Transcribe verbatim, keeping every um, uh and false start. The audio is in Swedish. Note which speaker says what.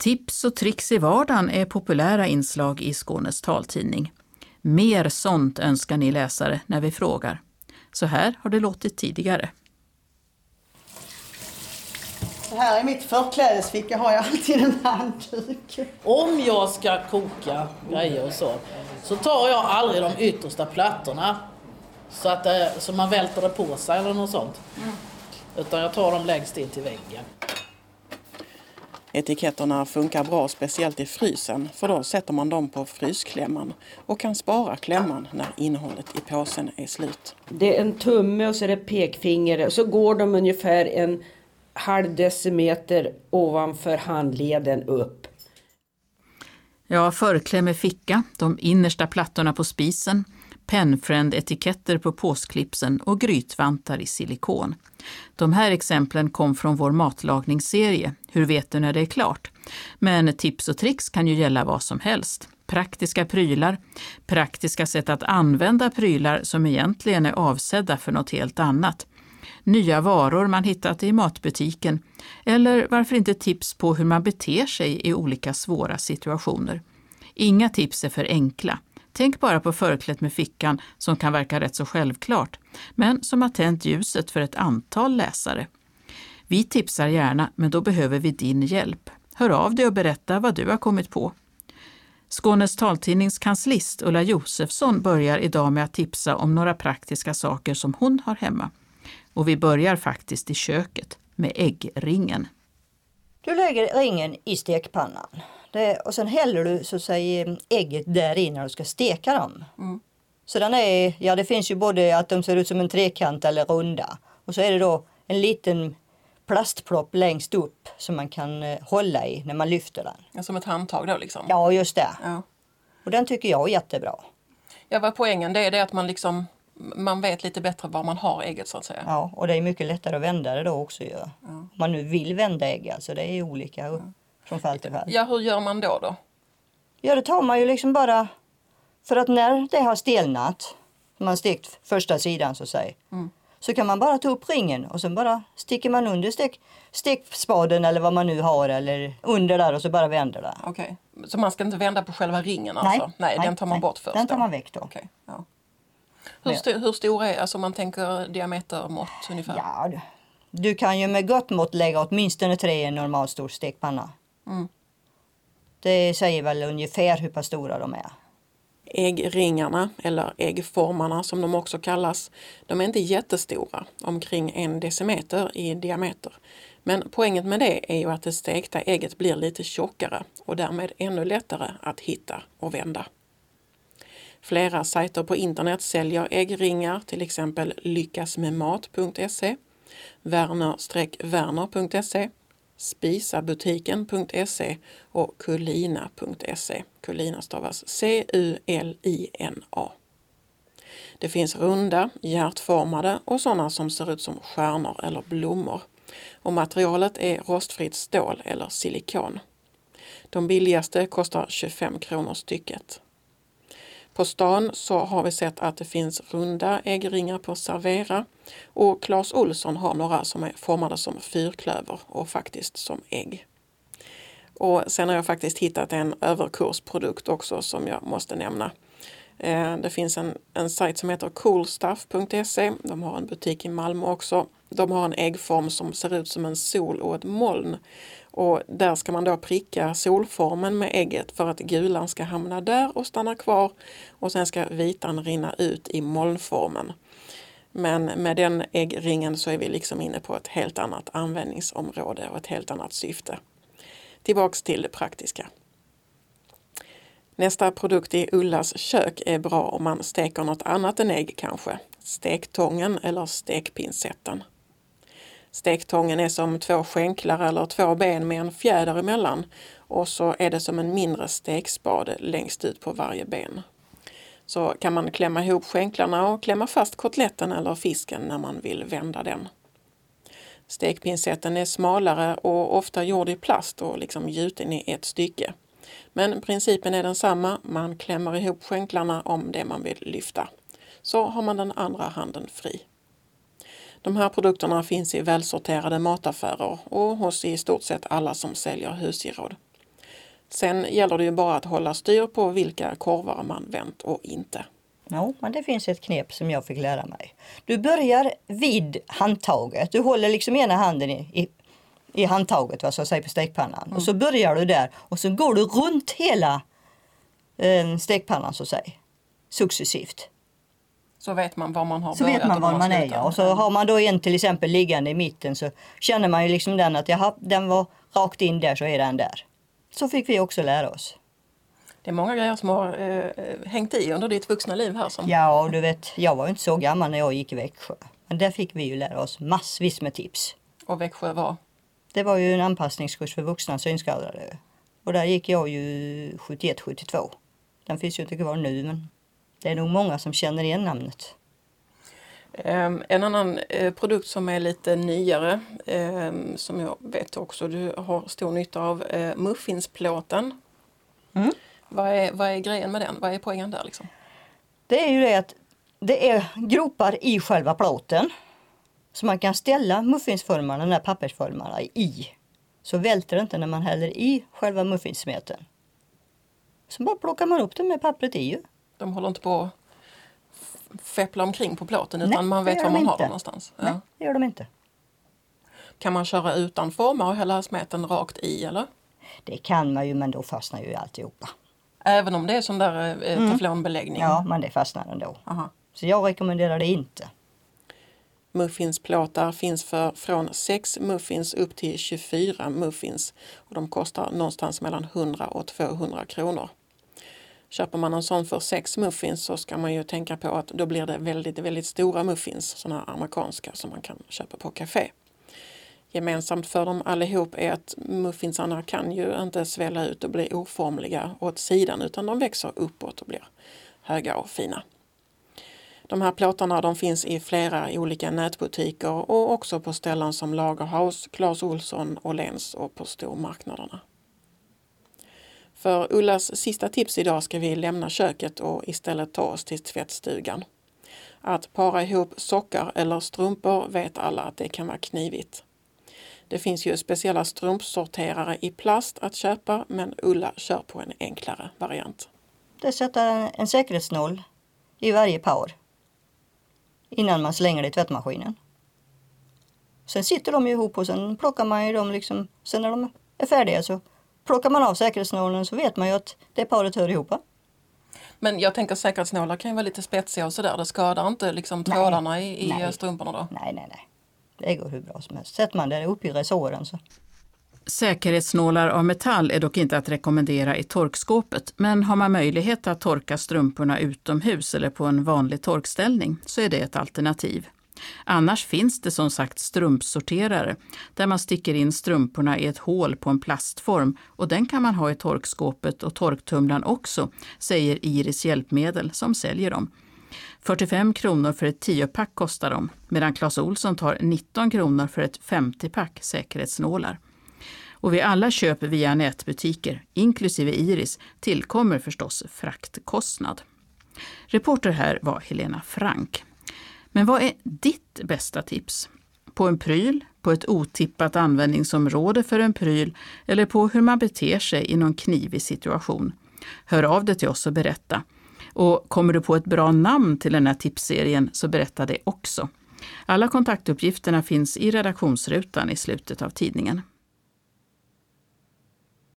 Speaker 1: Tips och tricks i vardagen är populära inslag i Skånes taltidning. Mer sånt önskar ni läsare när vi frågar. Så här har det låtit tidigare.
Speaker 2: Så här i mitt förklädesficka har jag alltid en handduk.
Speaker 3: Om jag ska koka grejer och så, så tar jag aldrig de yttersta plattorna så att det, så man välter det på sig eller något sånt. Mm. Utan jag tar dem längst in till väggen.
Speaker 4: Etiketterna funkar bra speciellt i frysen, för då sätter man dem på frysklämman och kan spara klämman när innehållet i påsen är slut.
Speaker 5: Det är en tumme och så är det pekfinger och så går de ungefär en halv decimeter ovanför handleden upp.
Speaker 1: Ja, förkläm med ficka, de innersta plattorna på spisen, Penfriend-etiketter på påsklipsen och grytvantar i silikon. De här exemplen kom från vår matlagningsserie. Hur vet du när det är klart? Men tips och tricks kan ju gälla vad som helst. Praktiska prylar, praktiska sätt att använda prylar som egentligen är avsedda för något helt annat. Nya varor man hittat i matbutiken eller varför inte tips på hur man beter sig i olika svåra situationer. Inga tips är för enkla. Tänk bara på förklätt med fickan som kan verka rätt så självklart, men som har tänt ljuset för ett antal läsare. Vi tipsar gärna, men då behöver vi din hjälp. Hör av dig och berätta vad du har kommit på. Skånes taltidnings kanslist Ulla Josefsson börjar idag med att tipsa om några praktiska saker som hon har hemma. Och vi börjar faktiskt i köket med äggringen.
Speaker 6: Du lägger ringen i stekpannan. Det, och sen häller du så säger ägget där i när du ska steka dem. Mm. Så den är, ja det finns ju både att de ser ut som en trekant eller runda. Och så är det då en liten plastplopp längst upp som man kan eh, hålla i när man lyfter den.
Speaker 4: Ja, som ett handtag då liksom?
Speaker 6: Ja, just det.
Speaker 4: Ja.
Speaker 6: Och den tycker jag är jättebra.
Speaker 4: Ja, vad poängen det är det att man liksom, man vet lite bättre var man har ägget så att säga.
Speaker 6: Ja, och det är mycket lättare att vända det då också. Ja. Ja. Om man nu vill vända ägg, alltså det är olika ja. Från fall till fall.
Speaker 4: Ja, hur gör man då då?
Speaker 6: Ja, det tar man ju liksom bara, för att när det har stelnat, man har stekt första sidan så att säga, mm. så kan man bara ta upp ringen och sen bara sticker man under stek, stekspaden eller vad man nu har eller under där och så bara vänder det.
Speaker 4: Okej, okay. Så man ska inte vända på själva ringen alltså? Nej, nej, nej den tar man nej. bort först.
Speaker 6: Den tar man väck då.
Speaker 4: Okay. Ja. Hur, st- hur stor är, alltså man tänker diametermått ungefär?
Speaker 6: Ja, du, du kan ju med gott mått lägga åtminstone tre i en normal stor stekpanna. Mm. Det säger väl ungefär hur pass stora de är.
Speaker 4: Äggringarna, eller äggformarna som de också kallas, de är inte jättestora, omkring en decimeter i diameter. Men poängen med det är ju att det stekta ägget blir lite tjockare och därmed ännu lättare att hitta och vända. Flera sajter på internet säljer äggringar, till exempel lyckasmedmat punkt se, werner werner punkt se, spisabutiken punkt se och kulina punkt se. Kulina stavas C U L I N A. Det finns runda, hjärtformade och sådana som ser ut som stjärnor eller blommor. Och materialet är rostfritt stål eller silikon. De billigaste kostar tjugofem kronor stycket. På stan så har vi sett att det finns runda äggringar på Servera och Clas Ohlson har några som är formade som fyrklöver och faktiskt som ägg. Och sen har jag faktiskt hittat en överkursprodukt också som jag måste nämna. Det finns en, en sajt som heter coolstuff punkt se. De har en butik i Malmö också. De har en äggform som ser ut som en sol och ett moln. Och där ska man då pricka solformen med ägget för att gulan ska hamna där och stanna kvar. Och sen ska vitan rinna ut i molnformen. Men med den äggringen så är vi liksom inne på ett helt annat användningsområde och ett helt annat syfte. Tillbaks till det praktiska. Nästa produkt i Ullas kök är bra om man steker något annat än ägg kanske. Stektången eller stekpinsetten. Stektången är som två skänklar eller två ben med en fjäder emellan och så är det som en mindre stekspade längst ut på varje ben. Så kan man klämma ihop skänklarna och klämma fast kotletten eller fisken när man vill vända den. Stekpinsetten är smalare och ofta gjord i plast och liksom gjuten i ett stycke. Men principen är densamma, man klämmer ihop skänklarna om det man vill lyfta. Så har man den andra handen fri. De här produkterna finns i välsorterade mataffärer och hos i stort sett alla som säljer husgeråd. Sen gäller det ju bara att hålla styr på vilka korvar man vänt och inte.
Speaker 6: Ja, men det finns ett knep som jag fick lära mig. Du börjar vid handtaget. Du håller liksom ena handen i, i, i handtaget, vad så att säga, på stekpannan. Mm. Och så börjar du där och så går du runt hela eh, stekpannan så att säga. Successivt.
Speaker 4: Så vet man var man har
Speaker 6: så
Speaker 4: börjat.
Speaker 6: Så vet man var man, man är, ja. Och så har man då en till exempel liggande i mitten så känner man ju liksom den att jaha, den var rakt in där så är den där. Så fick vi också lära oss.
Speaker 4: Det är många grejer som har eh, hängt i under ditt vuxna liv här. Som...
Speaker 6: Ja, och du vet, jag var ju inte så gammal när jag gick i Växjö. Men där fick vi ju lära oss massvis med tips.
Speaker 4: Och Växjö var?
Speaker 6: Det var ju en anpassningskurs för vuxna synskadade. Och där gick jag ju sjuttioett sjuttiotvå. Den finns ju inte kvar nu, men det är nog många som känner igen namnet.
Speaker 4: Um, en annan uh, produkt som är lite nyare, um, som jag vet också du har stor nytta av, uh, muffinsplåten. Mm. Vad är, vad är grejen med den? Vad är poängen där liksom?
Speaker 6: Det är ju det att det är gropar i själva plåten. Så man kan ställa muffinsformarna, den här pappersformarna i. Så välter det inte när man häller i själva muffinsmeten. Så bara plockar man upp det med pappret i ju.
Speaker 4: De håller inte på att feppla omkring på plåten utan
Speaker 6: Nej,
Speaker 4: man vet var
Speaker 6: de
Speaker 4: man
Speaker 6: inte.
Speaker 4: har dem någonstans.
Speaker 6: Nej,
Speaker 4: ja.
Speaker 6: det gör de inte.
Speaker 4: Kan man köra utan formar och hälla smeten rakt i eller?
Speaker 6: Det kan man ju, men då fastnar ju alltihopa.
Speaker 4: Även om det är sån där eh,
Speaker 6: Mm.
Speaker 4: teflonbeläggning?
Speaker 6: Ja, men det fastnar ändå.
Speaker 4: Aha.
Speaker 6: Så jag rekommenderar det inte.
Speaker 4: Muffinsplåtar finns för från sex muffins upp till tjugofyra muffins. Och de kostar någonstans mellan hundra och tvåhundra kronor. Köper man en sån för sex muffins så ska man ju tänka på att då blir det väldigt, väldigt stora muffins. Såna amerikanska som man kan köpa på café. Gemensamt för dem allihop är att muffinsarna kan ju inte svälla ut och bli oformliga åt sidan utan de växer uppåt och blir höga och fina. De här plåtarna de finns i flera olika nätbutiker och också på ställen som Lagerhaus, Clas Ohlson, Åhléns och på stormarknaderna. För Ullas sista tips idag ska vi lämna köket och istället ta oss till tvättstugan. Att para ihop sockar eller strumpor vet alla att det kan vara knivigt. Det finns ju speciella strumpsorterare i plast att köpa men Ulla kör på en enklare variant.
Speaker 6: Det sätter en säkerhetsnål i varje par innan man slänger det i tvättmaskinen. Sen sitter de ju ihop och sen plockar man ju dem liksom, sen när de är färdiga så plockar man av säkerhetsnålen så vet man ju att det paret hör ihop.
Speaker 4: Men jag tänker säkerhetsnålar kan ju vara lite spetsiga och sådär. Det skadar inte liksom trådarna i, i strumporna då?
Speaker 6: Nej, nej, nej. Det går hur bra som helst. Sätter man det upp i resåren så.
Speaker 1: Säkerhetsnålar av metall är dock inte att rekommendera i torkskåpet, men har man möjlighet att torka strumporna utomhus eller på en vanlig torkställning så är det ett alternativ. Annars finns det som sagt strumpsorterare där man sticker in strumporna i ett hål på en plastform och den kan man ha i torkskåpet och torktumlaren också, säger Iris Hjälpmedel som säljer dem. fyrtiofem kronor för ett tio-pack kostar de, medan Clas Ohlson tar nitton kronor för ett femtio-pack säkerhetsnålar. Och vid alla köp via nätbutiker, inklusive Iris, tillkommer förstås fraktkostnad. Reporter här var Helena Frank. Men vad är ditt bästa tips? På en pryl, på ett otippat användningsområde för en pryl eller på hur man beter sig i någon knivig situation? Hör av dig till oss och berätta. Och kommer du på ett bra namn till den här tipsserien så berätta det också. Alla kontaktuppgifterna finns i redaktionsrutan i slutet av tidningen.